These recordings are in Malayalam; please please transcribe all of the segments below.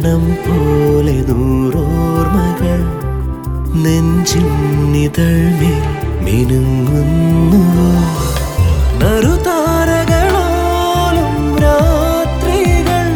കണം പോലെ നൂറോർമ്മകൾ നെഞ്ചിന്നിതൾമേൽ മിനുങ്ങുന്നു. നറുതാരകളോലും രാത്രികൾ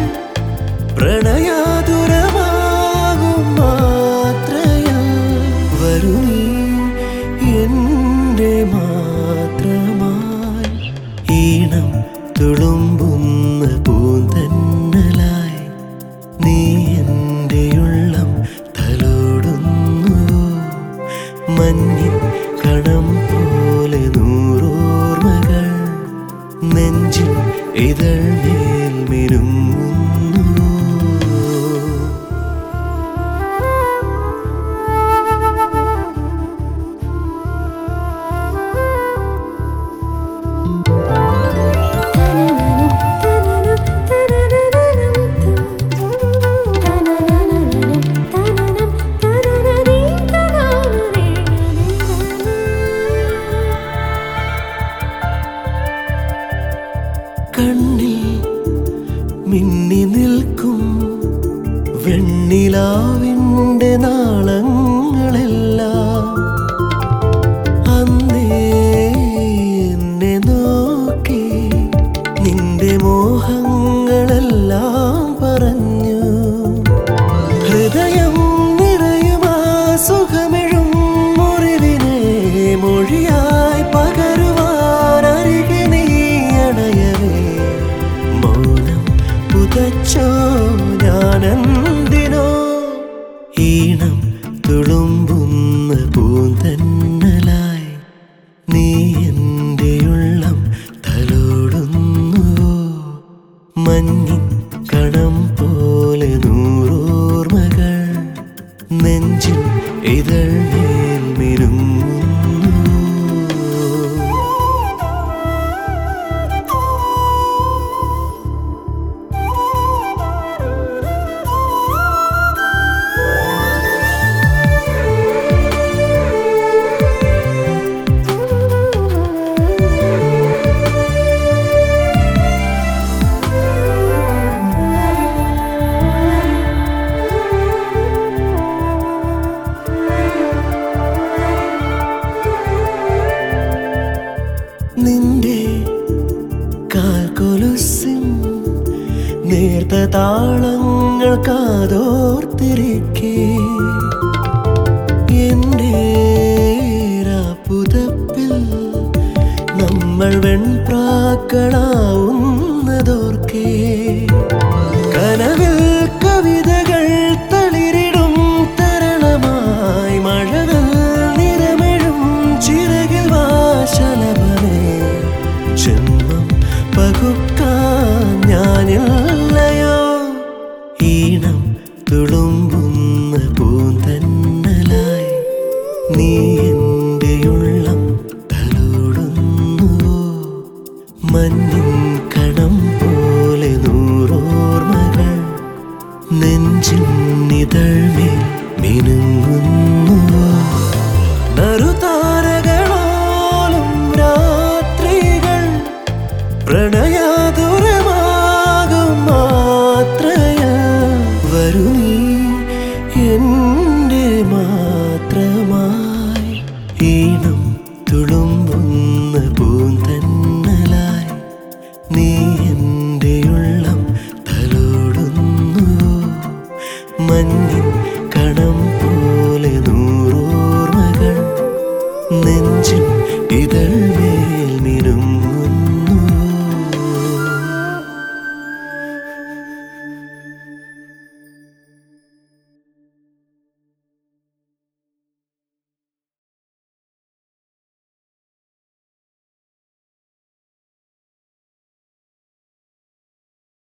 പ്രണയാതുരമാകും മാത്രയാ. വരൂ നീ എൻ്റെ മാത്രമായി, ഈണം തുളുമ്പുന്ന പൂന്തന്നലായി നീ എൻ്റെയുള്ളം തലോടുന്നു. മഞ്ഞിൻ കണം പോലെ നൂറോർമ്മകൾ നെഞ്ചിൻ ഇതൾമേൽ മിനുങ്ങുന്നു. കണ്ണിൽ മിന്നി നിൽക്കും വെണ്ണിലാവിൻ്റെ നാളങ്ങളെല്ലാം അന്നേ എന്നെ നോക്കി നിന്റെ മോഹങ്ങളെല്ലാം പറഞ്ഞു. ഹൃദയം നിറയുമാ സുഖമെഴും മുറിവിനെ മൊഴിയായി പകരുവാൻ അരികെ നീ അണയവേ. മൗനം പുതച്ചോ ഞാനെന്തിനോ, ഈണം തുളുമ്പുന്ന പൂന്തന്നലായി നീ എൻ്റെയുള്ളം തലോടുന്നു. മഞ്ഞിൻ കണം പോലെ നൂറോർമ്മകൾ നെഞ്ചിൻ ഇതൾമേൽ മിനുങ്ങുന്നു. നിന്റെ കാൽക്കൊലുസിൻ നേർത്ത താളങ്ങൾ കാതോർത്തിരിക്കെ എൻ്റെ പുതപ്പിൽ നമ്മൾ വെൺപ്രാക്കളാവുന്നതോർക്കെ. കനവിൽ കവിതകൾ തളിരിടും തരളമായി മഴകൾ നിറമെഴും ചിറകിൽ വാശലഭമേ. ജന്മം പകുക്കാൻ ഞാനില്ലയോ, ഈണം തുളുമ്പുന്ന പൂന്തന്നലായി നീ എൻ്റെയുള്ളം തലോടുന്നു. മഞ്ഞിൻ കണം പോലെ നൂറോർമ്മകൾ നെഞ്ചിന്നിതൾമേൽ മിനുങ്ങുന്നു. നറുതാരകളോലും രാത്രികൾ പ്രണയാതുരമാകും മാത്രയാ. വരൂ നീ എൻ്റെ മാത്രമായി, ഈണം തുളുമ്പുന്ന പൂന്തന്നലായി നീ എൻ്റെയുള്ളം തലോടുന്നു. മഞ്ഞിൻ